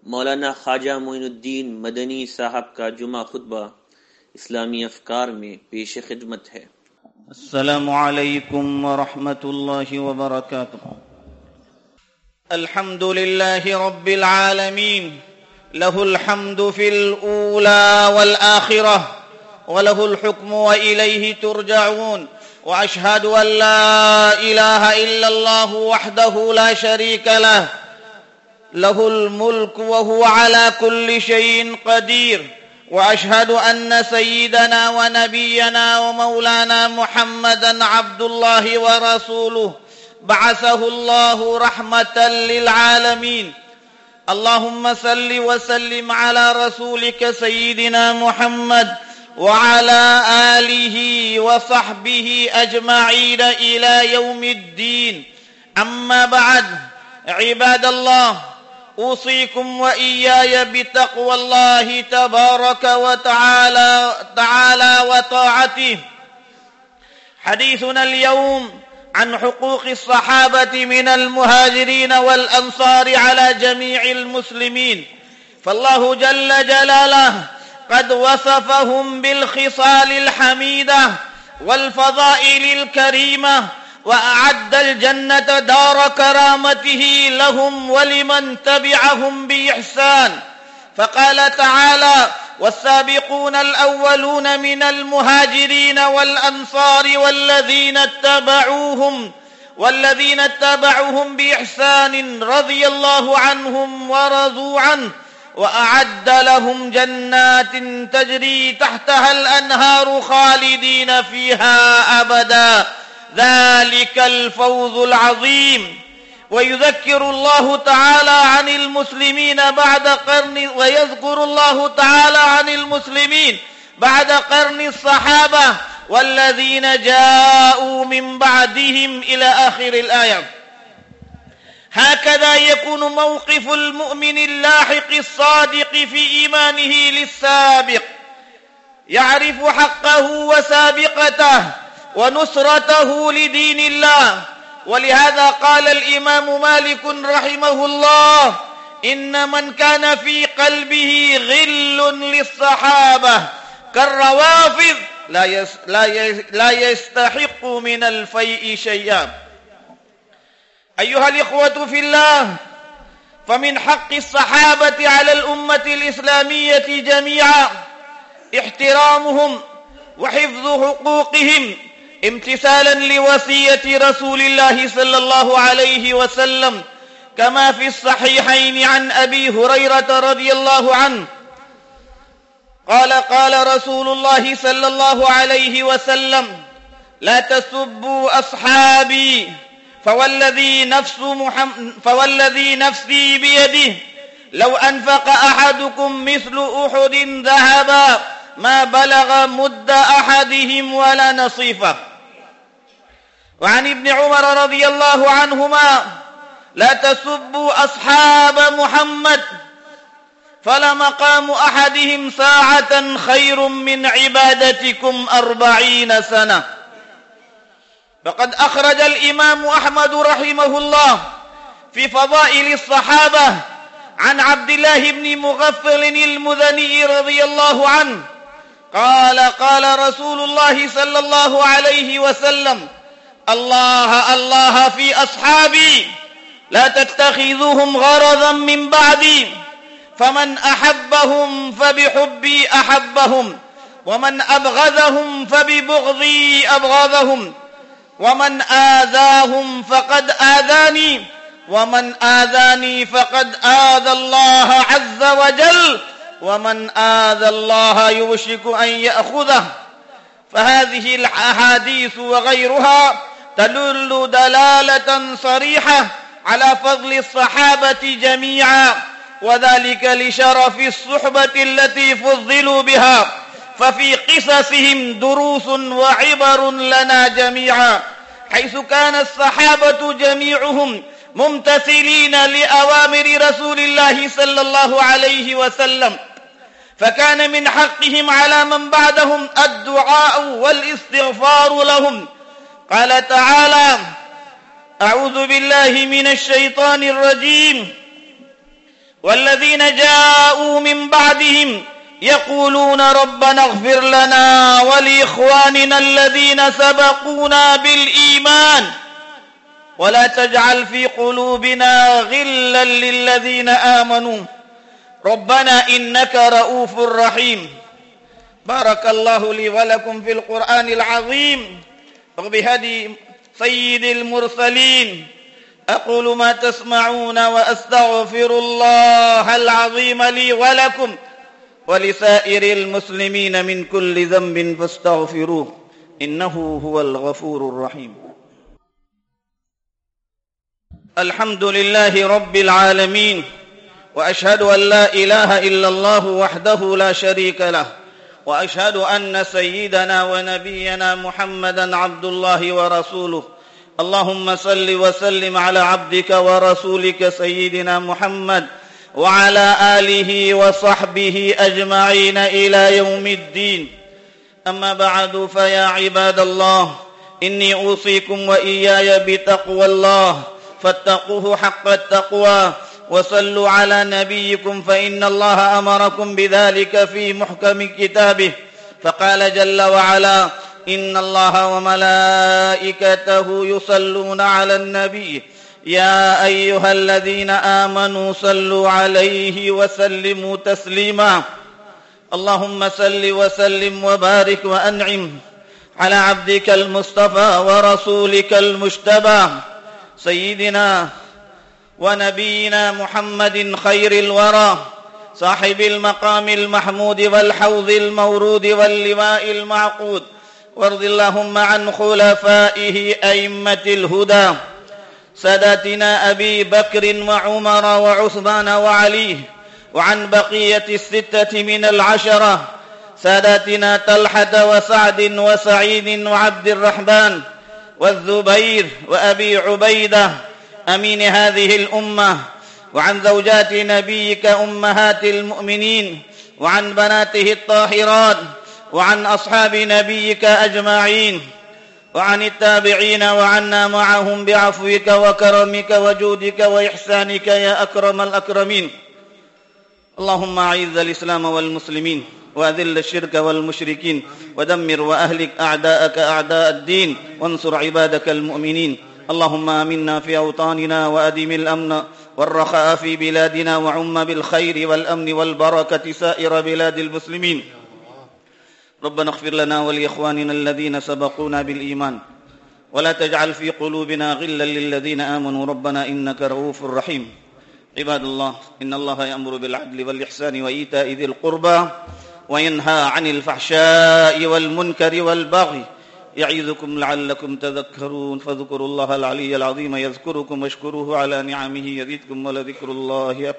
मौलाना ख्वाजा मोइनुद्दीन मदनी साहब का जुमा खुतबा इस्लामी अफकार में पेश खिदमत है। अस्सलामु अलैकुम व रहमतुल्लाहि व बरकातुहू। अल्हम्दुलिल्लाहि रब्बिल आलमीन लहुल हम्दु फिल ऊला वल आखिरह व लहुल हुक्मु व इलैहि तुरजऊन व अशहदु अन ला इलाहा इल्लल्लाहु वहदहु ला शरीका लह लहुल मुल्क व हुवा अला कुल्लि शैइन कदीर व अशहदु अन्न सय्यिदना व नबियना व मौलाना मुहम्मदन अब्दुल्लाहि व रसूलुहु बअसहु अल्लाहु रहमतल लिल आलमीन। अल्लाहुम्म सल्लि व सल्लिम अला रसूलिक सय्यिदिना मुहम्मद व अला आलिहि व सहबिहि अजमईन इला यौमिद्दीन। अम्मा बअद, इबादल्लाह, أوصيكم وإياي بتقوى الله تبارك وتعالى وطاعته. حديثنا اليوم عن حقوق الصحابة من المهاجرين والأنصار على جميع المسلمين. فالله جل جلاله قد وصفهم بالخصال الحميدة والفضائل الكريمة، وأعد الجنة دار كرامته لهم ولمن تبعهم بإحسان. فقال تعالى: والسابقون الأولون من المهاجرين والأنصار والذين اتبعوهم بإحسان رضي الله عنهم ورضوا عنه وأعد لهم جنات تجري تحتها الأنهار خالدين فيها أبدا، ذلك الفوز العظيم. ويذكر الله تعالى عن المسلمين ويذكر الله تعالى عن المسلمين بعد قرن الصحابة والذين جاءوا من بعدهم إلى آخر الآية. هكذا يكون موقف المؤمن اللاحق الصادق في إيمانه للسابق، يعرف حقه وسابقته ونصرته لدين الله. ولهذا قال الإمام مالك رحمه الله: إن من كان في قلبه غل للصحابة كالروافض لا يستحق من الفيء شيئا. أيها الإخوة في الله، فمن حق الصحابة على الأمة الإسلامية جميعا احترامهم وحفظ حقوقهم امتثالا لوصية رسول الله صلى الله عليه وسلم، كما في الصحيحين عن أبي هريرة رضي الله عنه قال رسول الله صلى الله عليه وسلم: لا تسبوا أصحابي فوالذي نفسي بيده لو أنفق أحدكم مثل أحد ذهبا ما بلغ مد أحدهم ولا نصيفه. وعن ابن عمر رضي الله عنهما: لا تسبوا أصحاب محمد فلمقام أحدهم ساعة خير من عبادتكم 40 سنة. فقد أخرج الإمام أحمد رحمه الله في فضائل الصحابة عن عبد الله بن مغفل المذني رضي الله عنه قال رسول الله صلى الله عليه وسلم: الله في أصحابي لا تتخذوهم غرضا من بعدي، فمن أحبهم فبحبي أحبهم، ومن أبغضهم فببغضي أبغضهم، ومن آذاهم فقد آذاني، ومن آذاني فقد آذى الله عز وجل، ومن آذى الله يوشك أن يأخذه. فهذه الأحاديث وغيرها تدل دلالة صريحة على فضل الصحابة جميعا، وذلك لشرف الصحبة التي فضلوا بها، ففي قصصهم دروس وعبر لنا جميعا، حيث كان الصحابة جميعهم ممتثلين لأوامر رسول الله صلى الله عليه وسلم، فكان من حقهم على من بعدهم الدعاء والاستغفار لهم. قال تعالى: أعوذ بالله من الشيطان الرجيم: والذين جاءوا من بعدهم يقولون ربنا اغفر لنا ولإخواننا الذين سبقونا بالإيمان ولا تجعل في قلوبنا غلا للذين آمنوا ربنا إنك رؤوف رحيم. بارك الله لي ولكم في القرآن العظيم وبهدي سيد المرسلين. أقول ما تسمعون وأستغفر الله العظيم لي ولكم ولسائر المسلمين من كل ذنب فاستغفروه إنه هو الغفور الرحيم. الحمد لله رب العالمين، وأشهد أن لا إله إلا الله وحده لا شريك له، وأشهد أن سيدنا ونبينا محمدا عبد الله ورسوله. اللهم صل وسلم على عبدك ورسولك سيدنا محمد وعلى آله وصحبه أجمعين إلى يوم الدين. أما بعد، فيا عباد الله، إني أوصيكم وإياي بتقوى الله، فاتقوه حق التقوى وصلوا على نبيكم، فإن الله أمركم بذلك في محكم كتابه، فقال جل وعلا: إن الله وملائكته يصلون على النبي يا أيها الذين آمنوا صلوا عليه وسلموا تسليما. اللهم صل وسلم وبارك وأنعم على عبدك المصطفى ورسولك المجتبى سيدنا ونبينا محمد خير الورى، صاحب المقام المحمود والحوض المورود واللواء المعقود. وارض اللهم عن خلفائه أئمة الهدى، ساداتنا أبي بكر وعمر وعثمان وعلي، وعن بقية الستة من العشرة، ساداتنا طلحة وسعد وسعيد وعبد الرحمن والزبير وأبي عبيدة أمين هذه الأمة، وعن زوجات نبيك أمهات المؤمنين، وعن بناته الطاهرات، وعن أصحاب نبيك أجمعين، وعن التابعين، وعنا معهم بعفوك وكرمك وجودك وإحسانك يا أكرم الأكرمين. اللهم أعز الإسلام والمسلمين، وأذل الشرك والمشركين، ودمر وأهلك أعداءك أعداء الدين، وانصر عبادك المؤمنين. اللهم آمنا في أوطاننا، وأدم الأمن والرخاء في بلادنا، وعم بالخير والأمن والبركة سائر بلاد المسلمين. ربنا اغفر لنا ولإخواننا الذين سبقونا بالإيمان ولا تجعل في قلوبنا غلا للذين آمنوا ربنا إنك رؤوف رحيم. عباد الله، إن الله يأمر بالعدل والإحسان وإيتاء ذي القربى وينهى عن الفحشاء والمنكر والبغي يعظكم لعلكم تذكرون. فاذكروا الله العلي العظيم يذكركم، واشكروه على نعمه يزدكم، ولذكر الله أكبر.